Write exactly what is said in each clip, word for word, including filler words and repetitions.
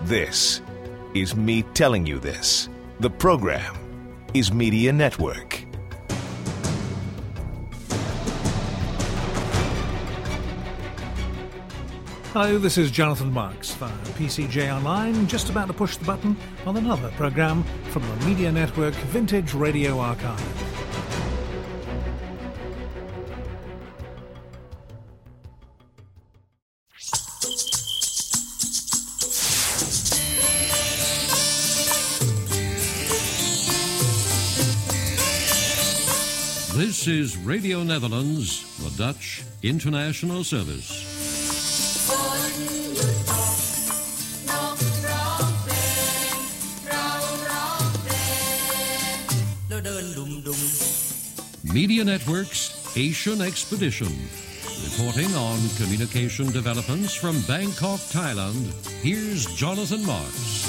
This is me telling you this. The program is Media Network. Hello, this is Jonathan Marks via P C J Online, just about to push the button on another programme from the Media Network Vintage Radio Archive. This is Radio Netherlands, the Dutch International Service. Media Network's Asian Expedition, reporting on communication developments from Bangkok, Thailand. Here's Jonathan Marks.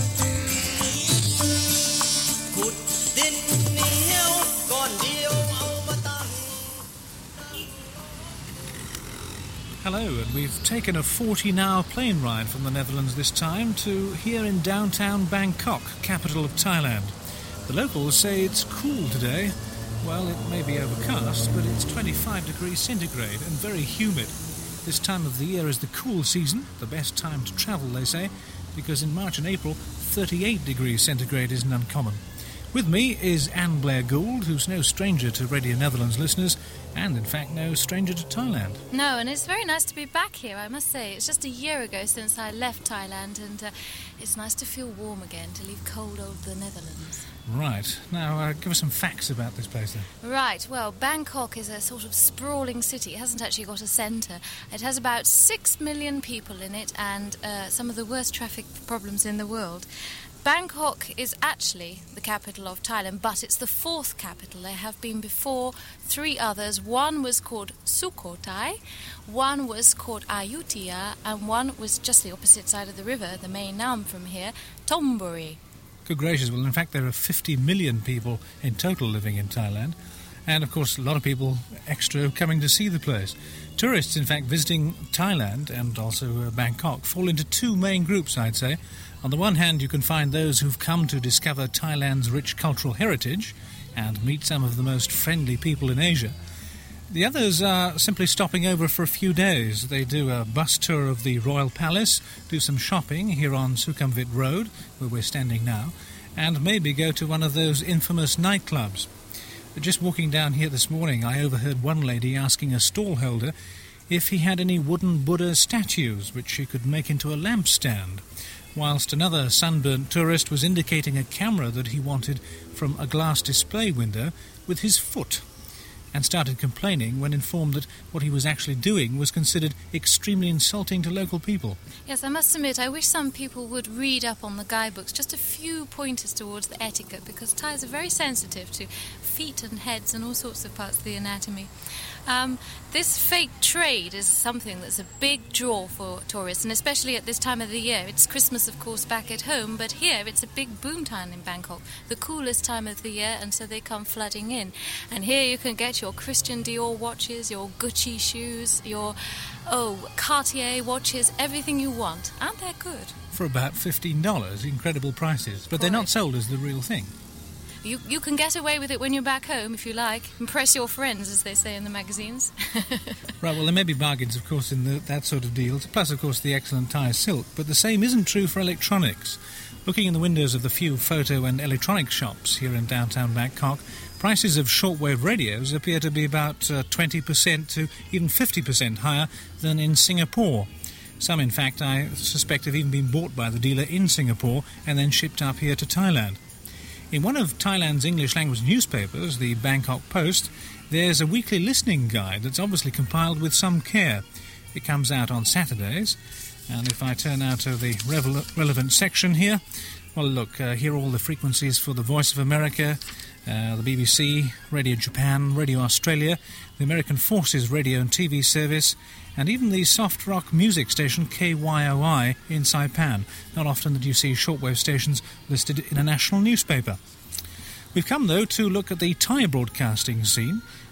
Hello, and we've taken a fourteen-hour plane ride from the Netherlands this time to here in downtown Bangkok, capital of Thailand. The locals say it's cool today. Well, it may be overcast, but it's twenty-five degrees centigrade and very humid. This time of the year is the cool season, the best time to travel, they say, because in March and April, thirty-eight degrees centigrade isn't uncommon. With me is Anne Blair Gould, who's no stranger to Radio Netherlands listeners, and in fact no stranger to Thailand. No, and it's very nice to be back here, I must say. It's just a year ago since I left Thailand, and uh, it's nice to feel warm again, to leave cold old the Netherlands. Right. Now, uh, give us some facts about this place then. Right. Well, Bangkok is a sort of sprawling city. It hasn't actually got a centre. It has about six million people in it and uh, some of the worst traffic problems in the world. Bangkok is actually the capital of Thailand, but it's the fourth capital. There have been before three others. One was called Sukhothai, one was called Ayutthaya, and one was just the opposite side of the river, the Mae Nam from here, Thonburi. Good gracious. Well, in fact, there are fifty million people in total living in Thailand. And, of course, a lot of people extra coming to see the place. Tourists, in fact, visiting Thailand and also uh, Bangkok fall into two main groups, I'd say. On the one hand, you can find those who've come to discover Thailand's rich cultural heritage and meet some of the most friendly people in Asia. The others are simply stopping over for a few days. They do a bus tour of the Royal Palace, do some shopping here on Sukhumvit Road, where we're standing now, and maybe go to one of those infamous nightclubs. Just walking down here this morning, I overheard one lady asking a stallholder if he had any wooden Buddha statues which she could make into a lampstand, whilst another sunburnt tourist was indicating a camera that he wanted from a glass display window with his foot, and started complaining when informed that what he was actually doing was considered extremely insulting to local people. Yes, I must admit, I wish some people would read up on the guidebooks, just a few pointers towards the etiquette, because Thais are very sensitive to feet and heads and all sorts of parts of the anatomy. Um, this fake trade is something that's a big draw for tourists, and especially at this time of the year. It's Christmas, of course, back at home, but here it's a big boom time in Bangkok, the coolest time of the year, and so they come flooding in. And here you can get your Christian Dior watches, your Gucci shoes, your, oh, Cartier watches, everything you want. Aren't they good? For about fifteen dollars, incredible prices, but they're not sold as the real thing. You you can get away with it when you're back home, if you like. Impress your friends, as they say in the magazines. Right, well, there may be bargains, of course, in the, that sort of deals, plus, of course, the excellent Thai silk, but the same isn't true for electronics. Looking in the windows of the few photo and electronic shops here in downtown Bangkok, prices of shortwave radios appear to be about uh, twenty percent to even fifty percent higher than in Singapore. Some, in fact, I suspect have even been bought by the dealer in Singapore and then shipped up here to Thailand. In one of Thailand's English-language newspapers, the Bangkok Post, there's a weekly listening guide that's obviously compiled with some care. It comes out on Saturdays, and if I turn now to the revel- relevant section here, well, look, uh, here are all the frequencies for the Voice of America, uh, the B B C, Radio Japan, Radio Australia, the American Forces Radio and T V service, and even the soft rock music station K Y O I in Saipan. Not often that you see shortwave stations listed in a national newspaper. We've come, though, to look at the Thai broadcasting scene,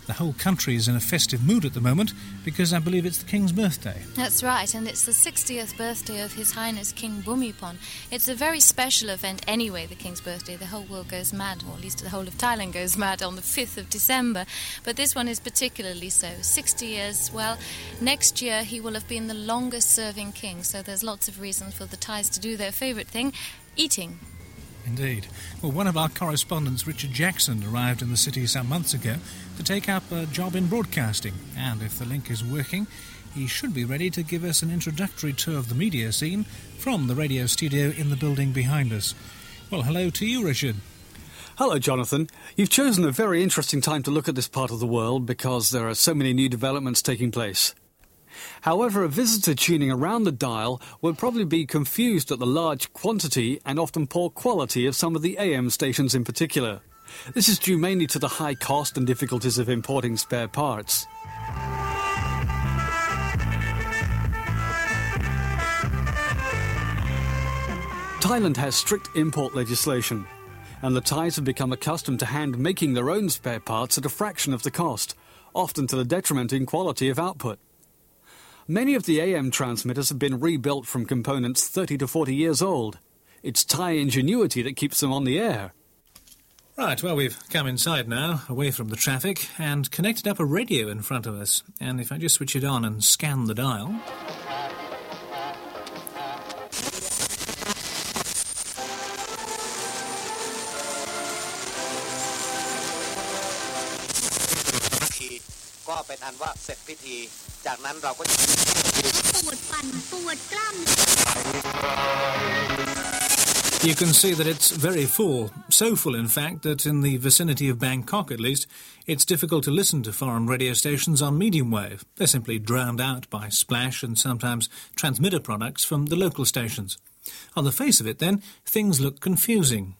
The whole country is in a festive mood at the moment because I believe it's the King's birthday. That's right, and it's the sixtieth birthday of His Highness King Bhumibol. It's a very special event anyway, the King's birthday. The whole world goes mad, or at least the whole of Thailand goes mad on the fifth of December. But this one is particularly so. sixty years, well, next year he will have been the longest-serving king, so there's lots of reasons for the Thais to do their favourite thing, eating. Indeed. Well, one of our correspondents, Richard Jackson, arrived in the city some months ago to take up a job in broadcasting, and if the link is working, he should be ready to give us an introductory tour of the media scene from the radio studio in the building behind us. Well, hello to you, Richard. Hello, Jonathan. You've chosen a very interesting time to look at this part of the world because there are so many new developments taking place. However, a visitor tuning around the dial will probably be confused at the large quantity and often poor quality of some of the A M stations in particular. This is due mainly to the high cost and difficulties of importing spare parts. Thailand has strict import legislation, and the Thais have become accustomed to hand-making their own spare parts at a fraction of the cost, often to the detriment in quality of output. Many of the A M transmitters have been rebuilt from components thirty to forty years old. It's Thai ingenuity that keeps them on the air. Right, well, we've come inside now, away from the traffic, and connected up a radio in front of us. And if I just switch it on and scan the dial... You can see that it's very full, so full in fact that in the vicinity of Bangkok at least, it's difficult to listen to foreign radio stations on medium wave. They're simply drowned out by splash and sometimes transmitter products from the local stations. On the face of it then, things look confusing.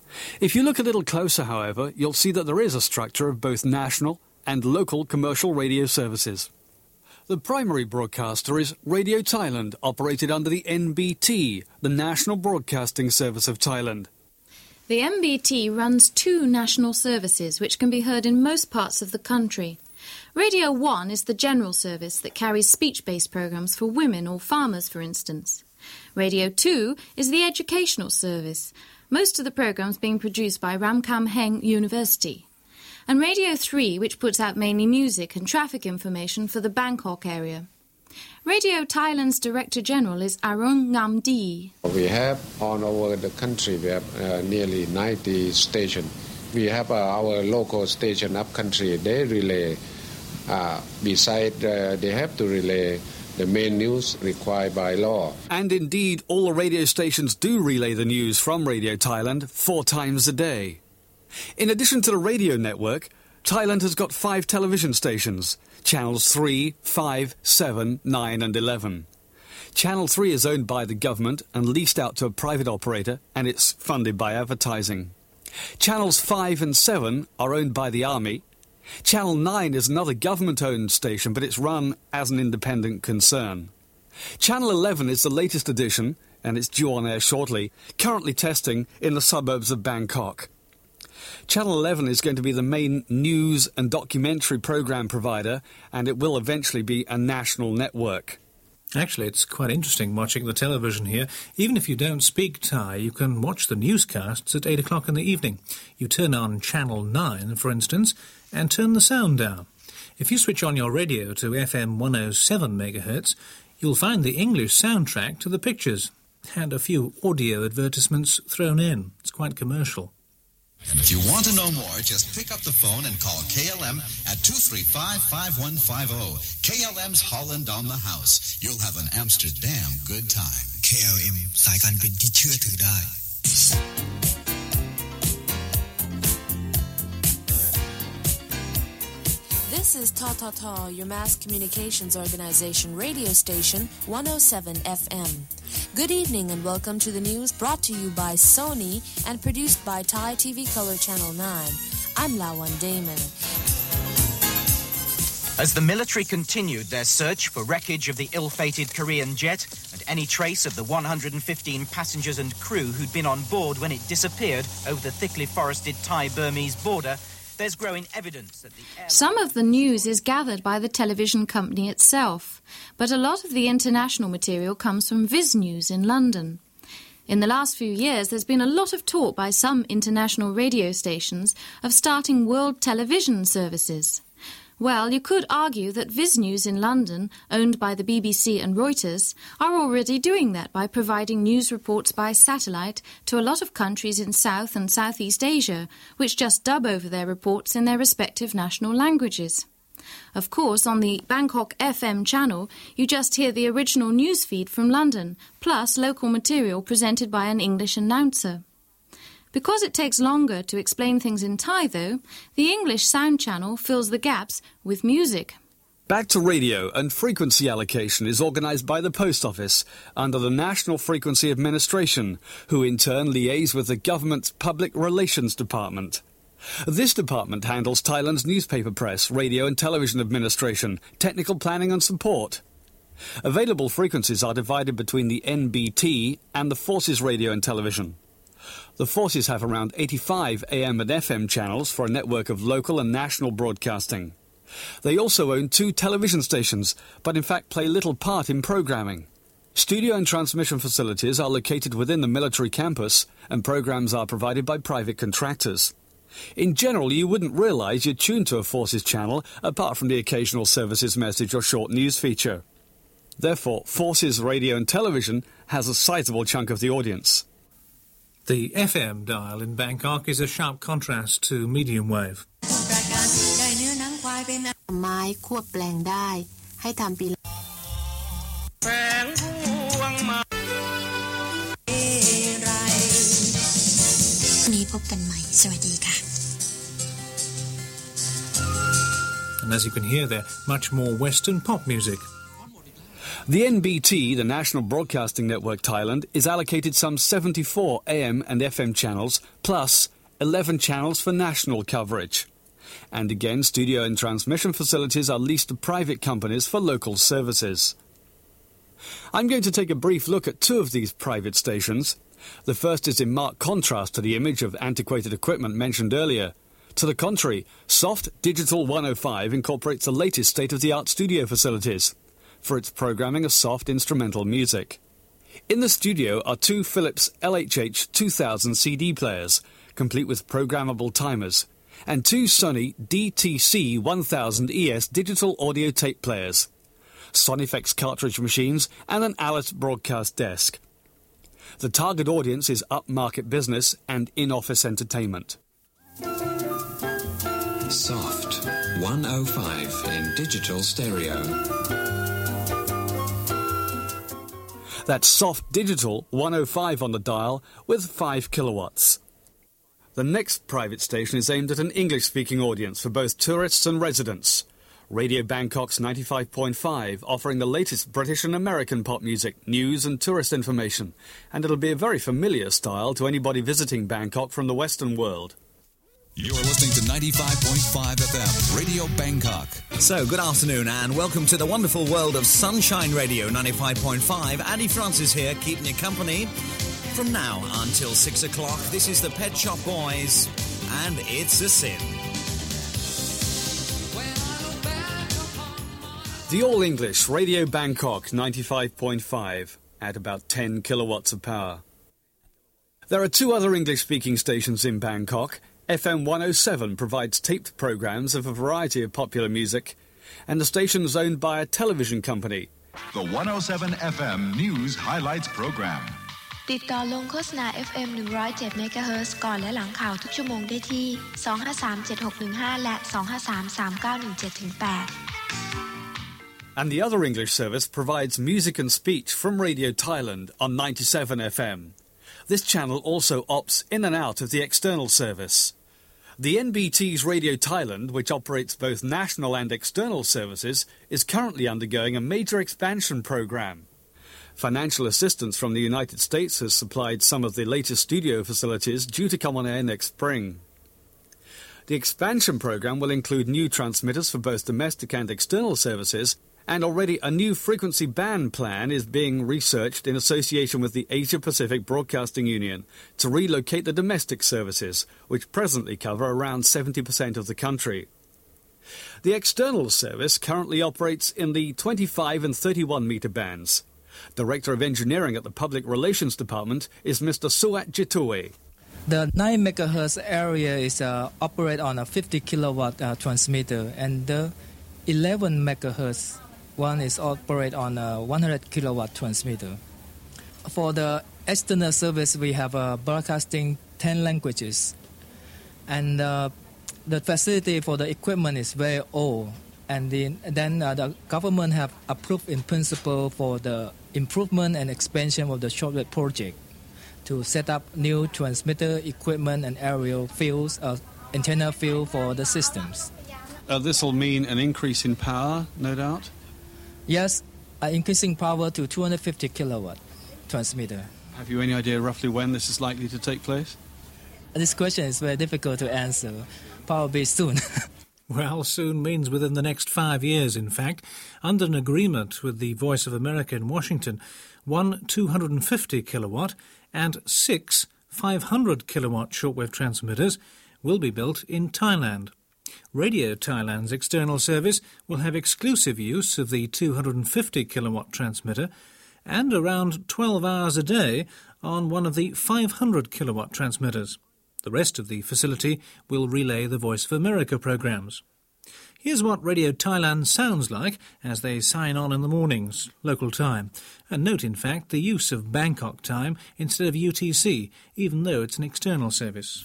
If you look a little closer, however, you'll see that there is a structure of both national and local commercial radio services. The primary broadcaster is Radio Thailand, operated under the N B T, the National Broadcasting Service of Thailand. The N B T runs two national services which can be heard in most parts of the country. Radio one is the general service that carries speech-based programmes for women or farmers, for instance. Radio two is the educational service, most of the programmes being produced by Ramkhamhaeng University. And Radio three, which puts out mainly music and traffic information for the Bangkok area. Radio Thailand's Director General is Arun Ngamdi. We have all over the country, we have uh, nearly ninety stations. We have uh, our local station up country, they relay, uh, besides uh, they have to relay the main news required by law. And indeed, all the radio stations do relay the news from Radio Thailand four times a day. In addition to the radio network, Thailand has got five television stations, channels three, five, seven, nine and eleven. Channel three is owned by the government and leased out to a private operator, and it's funded by advertising. Channels five and seven are owned by the Army. Channel nine is another government-owned station, but it's run as an independent concern. Channel eleven is the latest edition, and it's due on air shortly, currently testing in the suburbs of Bangkok. Channel eleven is going to be the main news and documentary programme provider, and it will eventually be a national network. Actually, it's quite interesting watching the television here. Even if you don't speak Thai, you can watch the newscasts at eight o'clock in the evening. You turn on Channel nine, for instance, and turn the sound down. If you switch on your radio to F M one oh seven megahertz, you'll find the English soundtrack to the pictures, and a few audio advertisements thrown in. It's quite commercial. And if you want to know more, just pick up the phone and call K L M at two three five, five one five zero. K L M's Holland on the House. You'll have an Amsterdam good time. K L M สายการบินที่เชื่อถือได้ This is Ta Ta Ta, your mass communications organization radio station, one oh seven F M. Good evening and welcome to the news brought to you by Sony and produced by Thai T V Color Channel nine. I'm Lawan Damon. As the military continued their search for wreckage of the ill-fated Korean jet and any trace of the one hundred fifteen passengers and crew who'd been on board when it disappeared over the thickly forested Thai-Burmese border, there's growing evidence that the airline... Some of the news is gathered by the television company itself, but a lot of the international material comes from Viz News in London. In the last few years, there's been a lot of talk by some international radio stations of starting world television services. Well, you could argue that Viz News in London, owned by the B B C and Reuters, are already doing that by providing news reports by satellite to a lot of countries in South and Southeast Asia, which just dub over their reports in their respective national languages. Of course, on the Bangkok F M channel, you just hear the original news feed from London, plus local material presented by an English announcer. Because it takes longer to explain things in Thai, though, the English sound channel fills the gaps with music. Back to Radio and frequency allocation is organised by the Post Office under the National Frequency Administration, who in turn liaise with the government's Public Relations Department. This department handles Thailand's newspaper press, radio and television administration, technical planning and support. Available frequencies are divided between the N B T and the Forces Radio and Television. The Forces have around eighty-five A M and F M channels for a network of local and national broadcasting. They also own two television stations, but in fact play little part in programming. Studio and transmission facilities are located within the military campus, and programs are provided by private contractors. In general, you wouldn't realise you're tuned to a Forces channel, apart from the occasional services message or short news feature. Therefore, Forces Radio and Television has a sizable chunk of the audience. The F M dial in Bangkok is a sharp contrast to medium wave. ไม้ควบแปลงได้ให้ทำปีละนี้พบกันใหม่สวัสดีค่ะ And as you can hear there, much more Western pop music. The N B T, the National Broadcasting Network Thailand, is allocated some seventy-four A M and F M channels, plus eleven channels for national coverage. And again, studio and transmission facilities are leased to private companies for local services. I'm going to take a brief look at two of these private stations. The first is in marked contrast to the image of antiquated equipment mentioned earlier. To the contrary, Soft Digital one oh five incorporates the latest state-of-the-art studio facilities for its programming of soft instrumental music. In the studio are two Philips L H H two thousand C D players, complete with programmable timers, and two Sony D T C one thousand E S digital audio tape players, Sonifex cartridge machines, and an Alice broadcast desk. The target audience is upmarket business and in-office entertainment. Soft one oh five in digital stereo. That's Soft Digital one oh five on the dial with five kilowatts. The next private station is aimed at an English-speaking audience for both tourists and residents. Radio Bangkok's ninety-five point five, offering the latest British and American pop music, news and tourist information. And it'll be a very familiar style to anybody visiting Bangkok from the Western world. You're listening to ninety-five point five F M, Radio Bangkok. So, good afternoon and welcome to the wonderful world of Sunshine Radio ninety-five point five. Andy Francis here, keeping you company from now until six o'clock. This is the Pet Shop Boys, and It's a Sin. The all-English Radio Bangkok ninety-five point five at about ten kilowatts of power. There are two other English-speaking stations in Bangkok. F M one oh seven provides taped programs of a variety of popular music, and the station is owned by a television company. The one oh seven F M News Highlights Program. ติดต่อลงโฆษณา เอฟ เอ็ม หนึ่งร้อยเจ็ด เมกะเฮิรตซ์ก่อนและหลังข่าวทุกชั่วโมงได้ที่ สอง ห้า สาม เจ็ด หก หนึ่ง ห้า และ สอง ห้า สาม สาม เก้า หนึ่ง เจ็ด ถึง แปด And the other English service provides music and speech from Radio Thailand on ninety-seven F M. This channel also opts in and out of the external service. The N B T's Radio Thailand, which operates both national and external services, is currently undergoing a major expansion program. Financial assistance from the United States has supplied some of the latest studio facilities due to come on air next spring. The expansion program will include new transmitters for both domestic and external services And already a new frequency band plan is being researched in association with the Asia-Pacific Broadcasting Union to relocate the domestic services, which presently cover around seventy percent of the country. The external service currently operates in the twenty-five and thirty-one metre bands. Director of Engineering at the Public Relations Department is Mister Suat Jitoe. The nine megahertz area is uh, operate on a fifty kilowatt uh, transmitter, and the eleven megahertz one is operate on a one hundred kilowatt transmitter. For the external service, we have uh, broadcasting ten languages, and uh, the facility for the equipment is very old. And the, then uh, the government have approved in principle for the improvement and expansion of the shortwave project to set up new transmitter equipment and aerial fields, uh, antenna field for the systems. Uh, this will mean an increase in power, no doubt? Yes, uh, increasing power to two hundred fifty kilowatt transmitter. Have you any idea roughly when this is likely to take place? This question is very difficult to answer. Probably soon. Well, soon means within the next five years, in fact. Under an agreement with the Voice of America in Washington, one two hundred fifty kilowatt and six five hundred kilowatt shortwave transmitters will be built in Thailand. Radio Thailand's external service will have exclusive use of the two hundred fifty kilowatt transmitter and around twelve hours a day on one of the five hundred kilowatt transmitters. The rest of the facility will relay the Voice of America programs. Here's what Radio Thailand sounds like as they sign on in the mornings, local time. And note, in fact, the use of Bangkok time instead of U T C, even though it's an external service.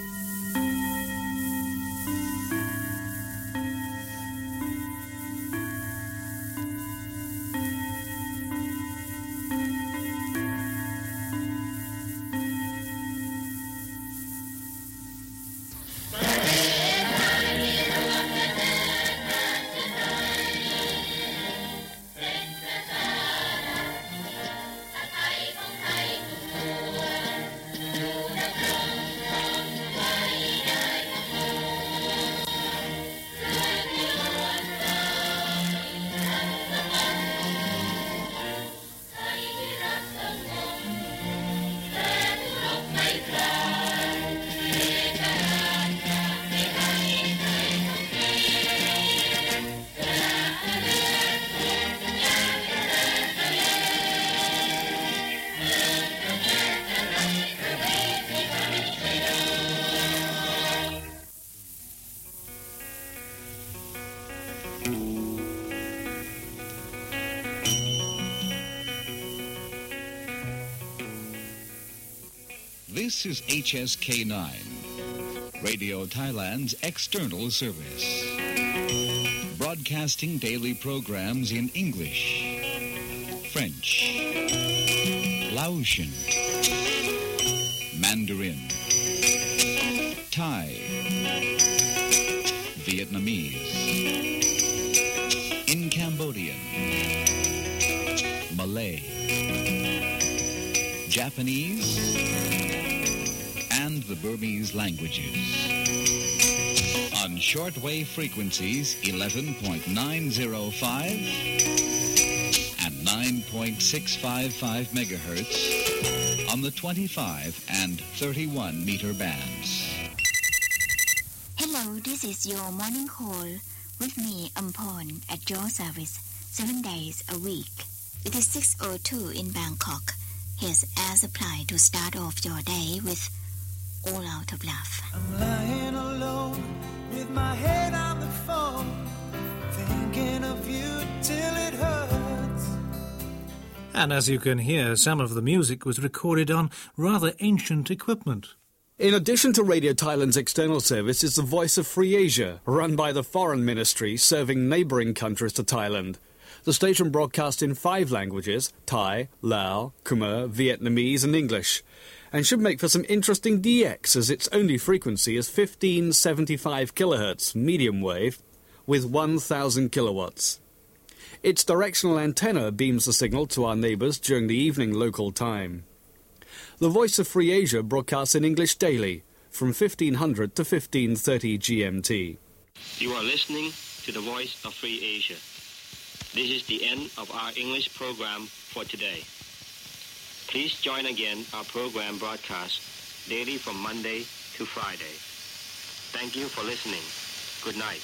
This is H S K nine, Radio Thailand's external service. Broadcasting daily programs in English, French, Laotian, Mandarin, Thai, Vietnamese, in Cambodian, Malay, Japanese, and the Burmese languages. On shortwave frequencies eleven point nine oh five and nine point six five five megahertz on the twenty-five and thirty-one meter bands. Hello, this is your morning call with me, Ampon, at your service, seven days a week. It is six oh two in Bangkok. Here's air supply to start off your day with All Out of Love. I'm lying alone with my head on the phone, thinking of you till it hurts. And as you can hear, some of the music was recorded on rather ancient equipment. In addition to Radio Thailand's external service is the Voice of Free Asia, run by the Foreign Ministry, serving neighbouring countries to Thailand. The station broadcasts in five languages, Thai, Lao, Khmer, Vietnamese and English, and should make for some interesting D X as its only frequency is fifteen seventy-five kilohertz medium wave with one thousand kilowatts. Its directional antenna beams the signal to our neighbours during the evening local time. The Voice of Free Asia broadcasts in English daily from fifteen hundred to fifteen thirty G M T. You are listening to the Voice of Free Asia. This is the end of our English program for today. Please join again our program broadcast daily from Monday to Friday. Thank you for listening. Good night.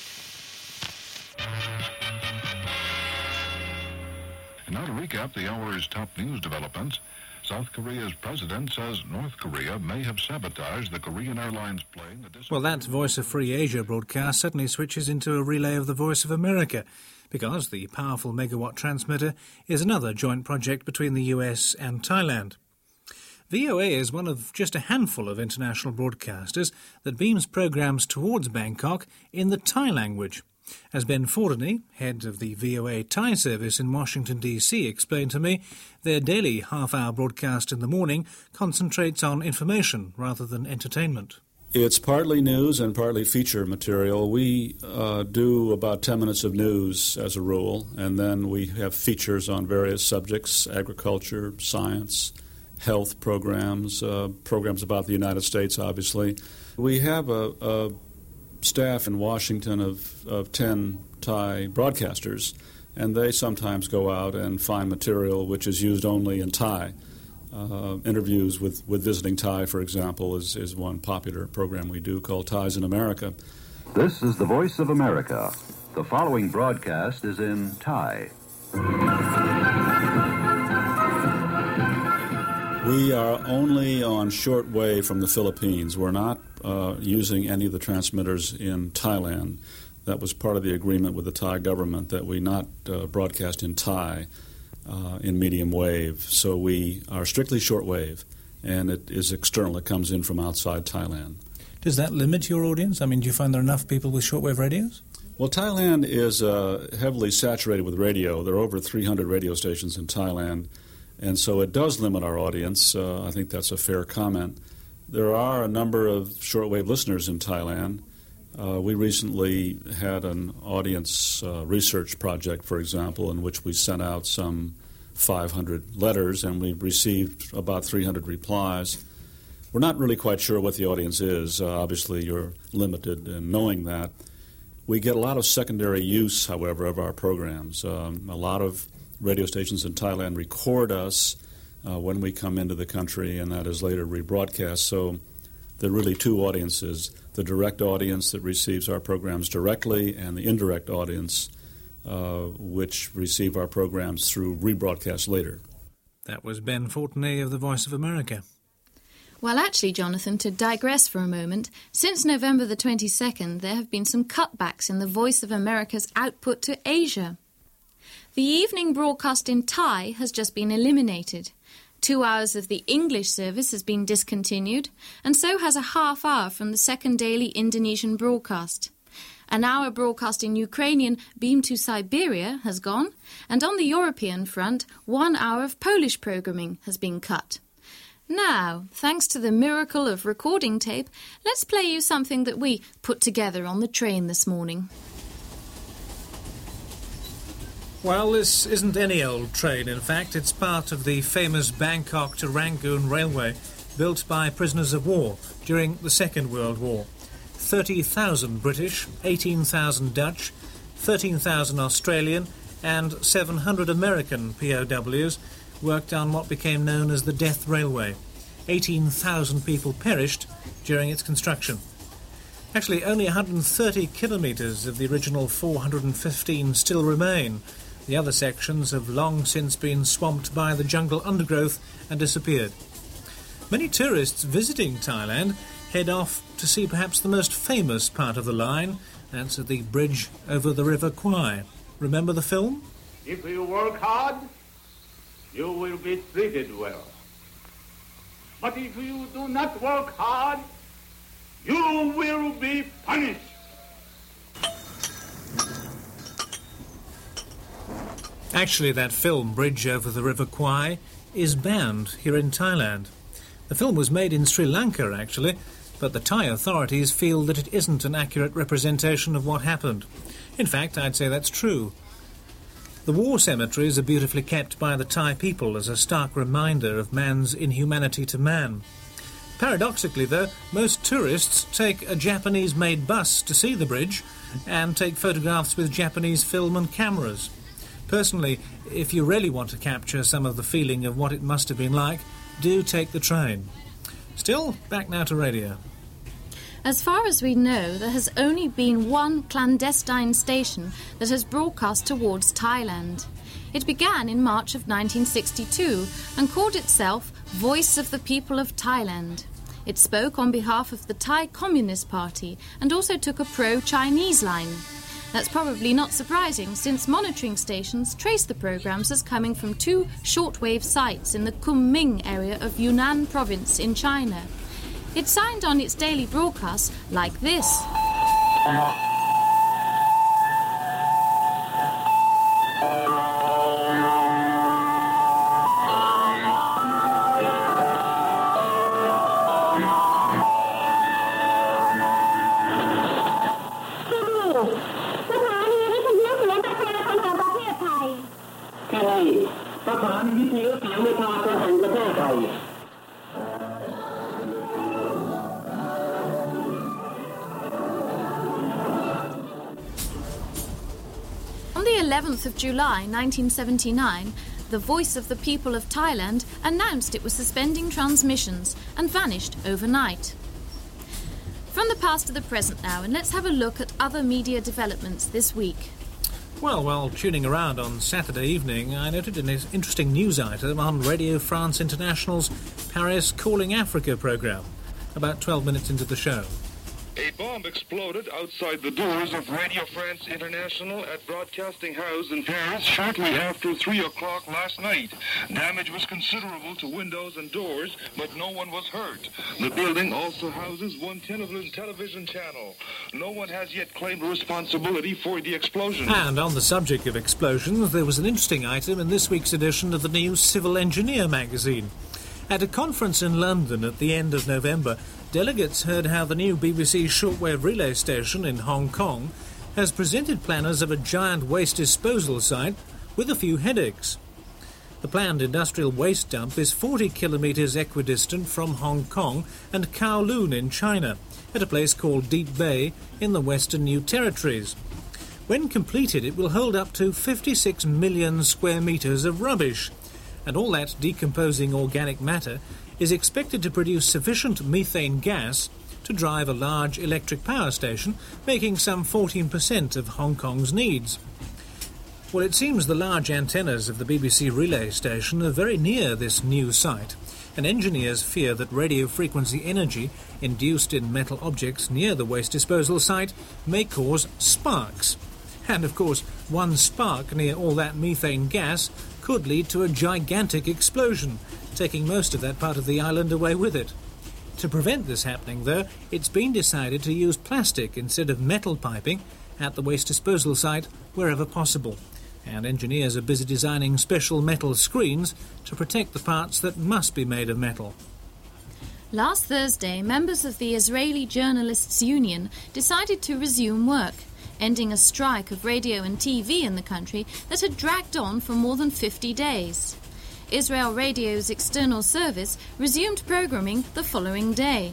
And now to recap the hour's top news developments. South Korea's president says North Korea may have sabotaged the Korean Airlines plane. Well, that Voice of Free Asia broadcast certainly switches into a relay of the Voice of America, because the powerful megawatt transmitter is another joint project between the U S and Thailand. V O A is one of just a handful of international broadcasters that beams programs towards Bangkok in the Thai language. As Ben Fordney, head of the V O A Thai service in Washington, D C, explained to me, their daily half-hour broadcast in the morning concentrates on information rather than entertainment. It's partly news and partly feature material. We uh, do about ten minutes of news as a rule, and then we have features on various subjects, agriculture, science, health programs, uh, programs about the United States, obviously. We have a... a staff in Washington of, of ten Thai broadcasters, and they sometimes go out and find material which is used only in Thai. Uh, interviews with, with visiting Thai, for example, is, is one popular program we do called Thais in America. This is the Voice of America. The following broadcast is in Thai. We are only on shortwave from the Philippines. We're not uh, using any of the transmitters in Thailand. That was part of the agreement with the Thai government that we not uh, broadcast in Thai uh, in medium wave. So we are strictly shortwave, and it is external. It comes in from outside Thailand. Does that limit your audience? I mean, do you find there are enough people with shortwave radios? Well, Thailand is uh, heavily saturated with radio. There are over three hundred radio stations in Thailand. And so it does limit our audience. Uh, I think that's a fair comment. There are a number of shortwave listeners in Thailand. Uh, we recently had an audience uh, research project, for example, in which we sent out some five hundred letters, and we received about three hundred replies. We're not really quite sure what the audience is. Uh, obviously, you're limited in knowing that. We get a lot of secondary use, however, of our programs. Um, a lot of radio stations in Thailand record us uh, when we come into the country, and that is later rebroadcast. So there are really two audiences, the direct audience that receives our programs directly and the indirect audience uh, which receive our programs through rebroadcast later. That was Ben Fordney of the Voice of America. Well, actually, Jonathan, to digress for a moment, since November the twenty-second, there have been some cutbacks in the Voice of America's output to Asia. The evening broadcast in Thai has just been eliminated. Two hours of the English service has been discontinued, and so has a half hour from the second daily Indonesian broadcast. An hour broadcast in Ukrainian beamed to Siberia has gone, and on the European front, one hour of Polish programming has been cut. Now, thanks to the miracle of recording tape, let's play you something that we put together on the train this morning. Well, this isn't any old train, in fact. It's part of the famous Bangkok to Rangoon Railway, built by prisoners of war during the Second World War. thirty thousand British, eighteen thousand Dutch, thirteen thousand Australian and seven hundred American P O Ws worked on what became known as the Death Railway. eighteen thousand people perished during its construction. Actually, only one hundred thirty kilometres of the original four hundred fifteen still remain. The other sections have long since been swamped by the jungle undergrowth and disappeared. Many tourists visiting Thailand head off to see perhaps the most famous part of the line. That's at the bridge over the River Kwai. Remember the film? If you work hard, you will be treated well. But if you do not work hard, you will be punished. Actually, that film, Bridge Over the River Kwai, is banned here in Thailand. The film was made in Sri Lanka, actually, but the Thai authorities feel that it isn't an accurate representation of what happened. In fact, I'd say that's true. The war cemeteries are beautifully kept by the Thai people as a stark reminder of man's inhumanity to man. Paradoxically, though, most tourists take a Japanese-made bus to see the bridge and take photographs with Japanese film and cameras. Personally, if you really want to capture some of the feeling of what it must have been like, do take the train. Still, back now to radio. As far as we know, there has only been one clandestine station that has broadcast towards Thailand. It began in March of nineteen sixty-two and called itself Voice of the People of Thailand. It spoke on behalf of the Thai Communist Party and also took a pro-Chinese line. That's probably not surprising, since monitoring stations trace the programs as coming from two shortwave sites in the Kunming area of Yunnan province in China. It signed on its daily broadcasts like this. On the eleventh of July nineteen seventy-nine, the Voice of the People of Thailand announced it was suspending transmissions and vanished overnight. From the past to the present now, and let's have a look at other media developments this week. Well, while tuning around on Saturday evening, I noted an interesting news item on Radio France International's Paris Calling Africa programme, about twelve minutes into the show. A bomb exploded outside the doors of Radio France International at Broadcasting House in Paris shortly after three o'clock last night. Damage was considerable to windows and doors, but no one was hurt. The building also houses one television, television channel. No one has yet claimed responsibility for the explosion. And on the subject of explosions, there was an interesting item in this week's edition of the new Civil Engineer magazine. At a conference in London at the end of November, delegates heard how the new B B C shortwave relay station in Hong Kong has presented planners of a giant waste disposal site with a few headaches. The planned industrial waste dump is forty kilometres equidistant from Hong Kong and Kowloon in China, at a place called Deep Bay in the Western New Territories. When completed, it will hold up to fifty-six million square metres of rubbish, and all that decomposing organic matter is expected to produce sufficient methane gas to drive a large electric power station, making some fourteen percent of Hong Kong's needs. Well, it seems the large antennas of the B B C relay station are very near this new site, and engineers fear that radio frequency energy induced in metal objects near the waste disposal site may cause sparks. And, of course, one spark near all that methane gas could lead to a gigantic explosion, taking most of that part of the island away with it. To prevent this happening, though, it's been decided to use plastic instead of metal piping at the waste disposal site wherever possible, and engineers are busy designing special metal screens to protect the parts that must be made of metal. Last Thursday, members of the Israeli Journalists' Union decided to resume work, ending a strike of radio and T V in the country that had dragged on for more than fifty days. Israel Radio's external service resumed programming the following day.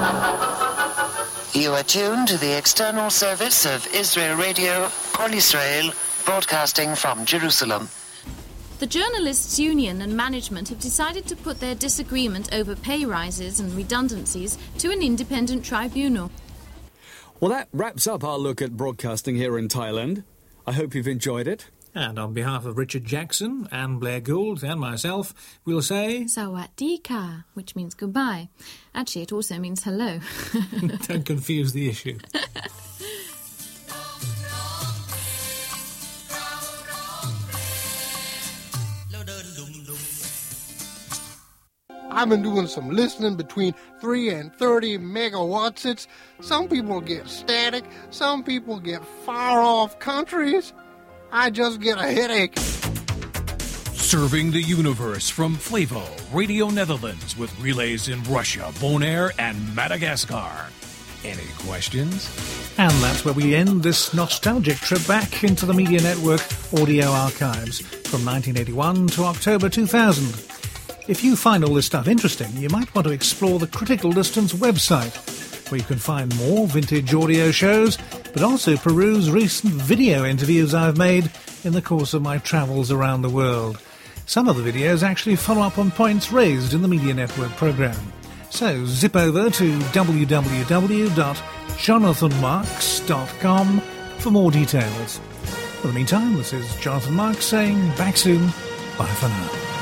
You are tuned to the external service of Israel Radio, Kol Israel, broadcasting from Jerusalem. The Journalists' Union and management have decided to put their disagreement over pay rises and redundancies to an independent tribunal. Well, that wraps up our look at broadcasting here in Thailand. I hope you've enjoyed it. And on behalf of Richard Jackson, Anne Blair Gould and myself, we'll say... Sawadee ka, which means goodbye. Actually, it also means hello. Don't confuse the issue. I've been doing some listening between three and thirty megawatts. It's, some people get static, some people get far-off countries. I just get a headache. Serving the universe from Flavo, Radio Netherlands, with relays in Russia, Bonaire, and Madagascar. Any questions? And that's where we end this nostalgic trip back into the Media Network audio archives from nineteen eighty-one to October two thousand. If you find all this stuff interesting, you might want to explore the Critical Distance website, where you can find more vintage audio shows but also peruse recent video interviews I've made in the course of my travels around the world. Some of the videos actually follow up on points raised in the Media Network programme. So zip over to w w w dot jonathan marks dot com for more details. For the meantime, this is Jonathan Marks saying back soon. Bye for now.